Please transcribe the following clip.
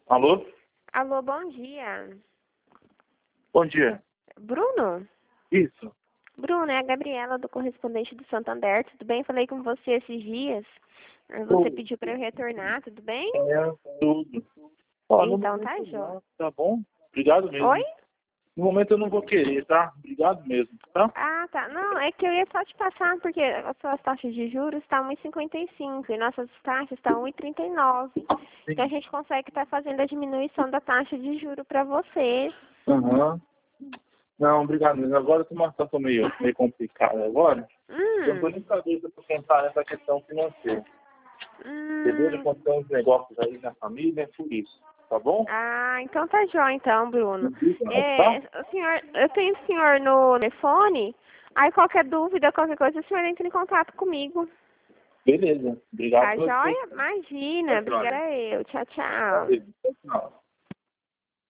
Alô? Alô, bom dia. Bom dia. Bruno? Isso. Bruno, é a Gabriela do Correspondente do Santander. Tudo bem? Falei com você esses dias. Você Tudo. pediu para eu retornar, tudo bem? Tudo. Ó, no Então tá, momento Jô. não, tá bom? Obrigado Oi? mesmo. No momento eu não vou querer, tá? Obrigado mesmo, tá? Ah, tá. Não, é que eu ia só te passar, porque as suas taxas de juros estão 1,55 e nossas taxas estão 1,39. Então a Sim. gente consegue estar fazendo a diminuição da taxa de juro para você. Aham. Não, obrigado mesmo. Agora eu tô uma situação meio complicada agora. Eu não tô nem Hum. cabeça pra pensar nessa questão financeira. Entendeu? Hum. Aconteceu uns negócios aí na família, é por isso. Tá bom? Ah, então tá jóia, então, Bruno. Obrigado, É, tá? o senhor, eu tenho o senhor no telefone, aí qualquer dúvida, qualquer coisa, o senhor entra em contato comigo. Beleza. Obrigado Tá pela jóia? atenção. Imagina, Tá obrigada jóia. eu. Tchau, tchau. Valeu. Tchau.